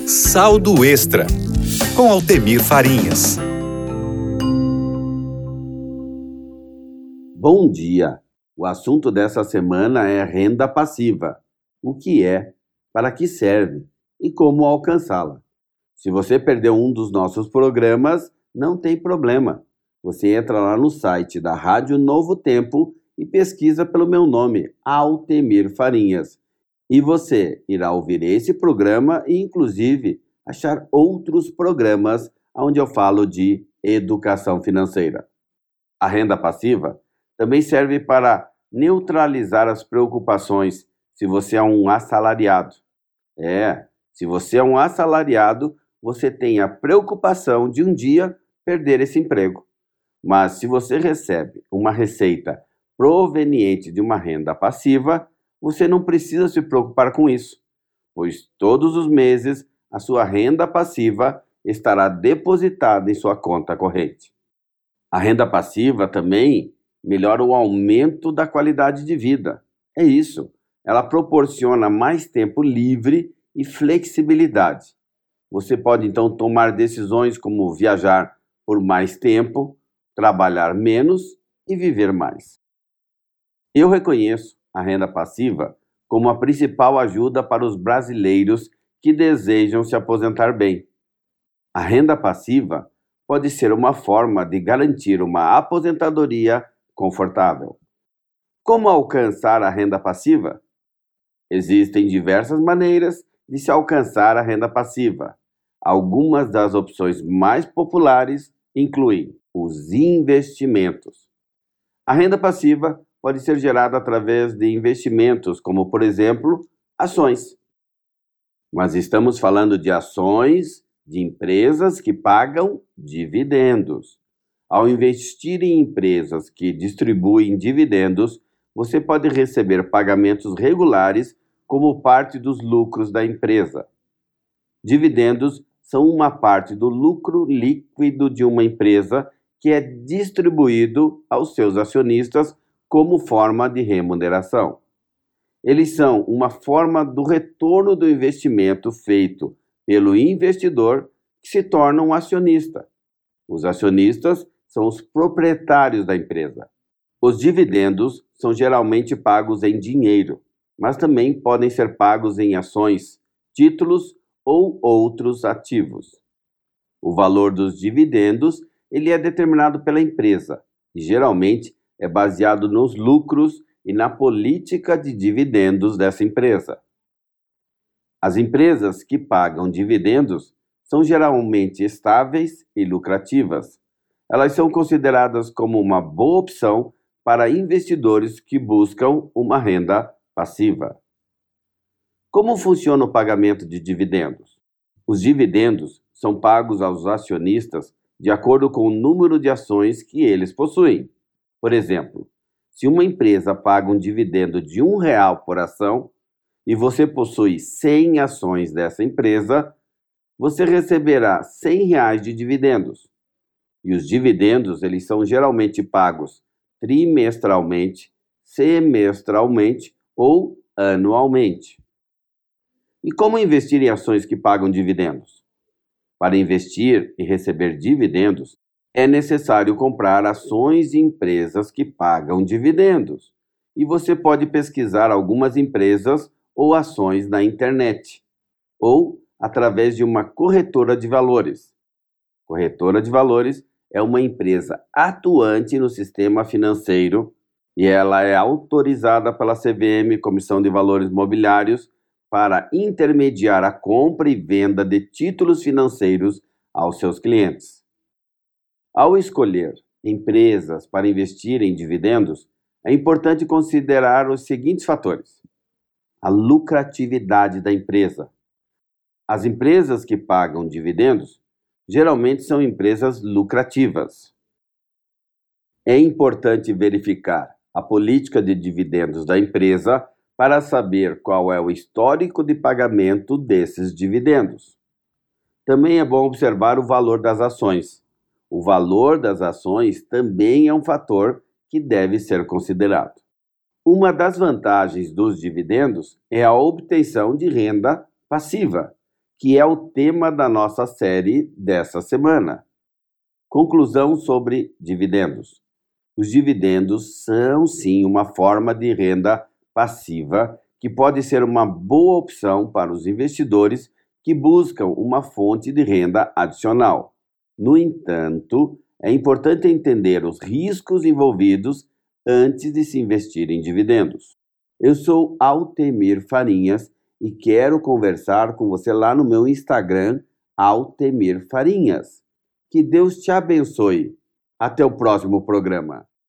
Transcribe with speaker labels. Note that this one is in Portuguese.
Speaker 1: Saldo Extra, com Altemir Farinhas.
Speaker 2: Bom dia! O assunto dessa semana é renda passiva. O que é, para que serve e como alcançá-la. Se você perdeu um dos nossos programas, não tem problema. Você entra lá no site da Rádio Novo Tempo e pesquisa pelo meu nome, Altemir Farinhas. E você irá ouvir esse programa e, inclusive, achar outros programas onde eu falo de educação financeira. A renda passiva também serve para neutralizar as preocupações se você é um assalariado. Se você é um assalariado, você tem a preocupação de um dia perder esse emprego. Mas se você recebe uma receita proveniente de uma renda passiva, você não precisa se preocupar com isso, pois todos os meses a sua renda passiva estará depositada em sua conta corrente. A renda passiva também melhora o aumento da qualidade de vida. É isso, ela proporciona mais tempo livre e flexibilidade. Você pode então tomar decisões como viajar por mais tempo, trabalhar menos e viver mais. Eu reconheço a renda passiva como a principal ajuda para os brasileiros que desejam se aposentar bem. A renda passiva pode ser uma forma de garantir uma aposentadoria confortável. Como alcançar a renda passiva? Existem diversas maneiras de se alcançar a renda passiva. Algumas das opções mais populares incluem os investimentos. A renda passiva pode ser gerada através de investimentos, como, por exemplo, ações. Mas estamos falando de ações de empresas que pagam dividendos. Ao investir em empresas que distribuem dividendos, você pode receber pagamentos regulares como parte dos lucros da empresa. Dividendos são uma parte do lucro líquido de uma empresa que é distribuído aos seus acionistas como forma de remuneração. Eles são uma forma do retorno do investimento feito pelo investidor que se torna um acionista. Os acionistas são os proprietários da empresa. Os dividendos são geralmente pagos em dinheiro, mas também podem ser pagos em ações, títulos ou outros ativos. O valor dos dividendos ele é determinado pela empresa e geralmente é baseado nos lucros e na política de dividendos dessa empresa. As empresas que pagam dividendos são geralmente estáveis e lucrativas. Elas são consideradas como uma boa opção para investidores que buscam uma renda passiva. Como funciona o pagamento de dividendos? Os dividendos são pagos aos acionistas de acordo com o número de ações que eles possuem. Por exemplo, se uma empresa paga um dividendo de R$1 por ação e você possui 100 ações dessa empresa, você receberá R$100 de dividendos. E os dividendos eles são geralmente pagos trimestralmente, semestralmente ou anualmente. E como investir em ações que pagam dividendos? Para investir e receber dividendos, é necessário comprar ações de empresas que pagam dividendos. E você pode pesquisar algumas empresas ou ações na internet, ou através de uma corretora de valores. Corretora de valores é uma empresa atuante no sistema financeiro e ela é autorizada pela CVM, Comissão de Valores Mobiliários, para intermediar a compra e venda de títulos financeiros aos seus clientes. Ao escolher empresas para investir em dividendos, é importante considerar os seguintes fatores: a lucratividade da empresa. As empresas que pagam dividendos geralmente são empresas lucrativas. É importante verificar a política de dividendos da empresa para saber qual é o histórico de pagamento desses dividendos. Também é bom observar o valor das ações. O valor das ações também é um fator que deve ser considerado. Uma das vantagens dos dividendos é a obtenção de renda passiva, que é o tema da nossa série dessa semana. Conclusão sobre dividendos. Os dividendos são, sim, uma forma de renda passiva que pode ser uma boa opção para os investidores que buscam uma fonte de renda adicional. No entanto, é importante entender os riscos envolvidos antes de se investir em dividendos. Eu sou Altemir Farinhas e quero conversar com você lá no meu Instagram, Altemir Farinhas. Que Deus te abençoe. Até o próximo programa.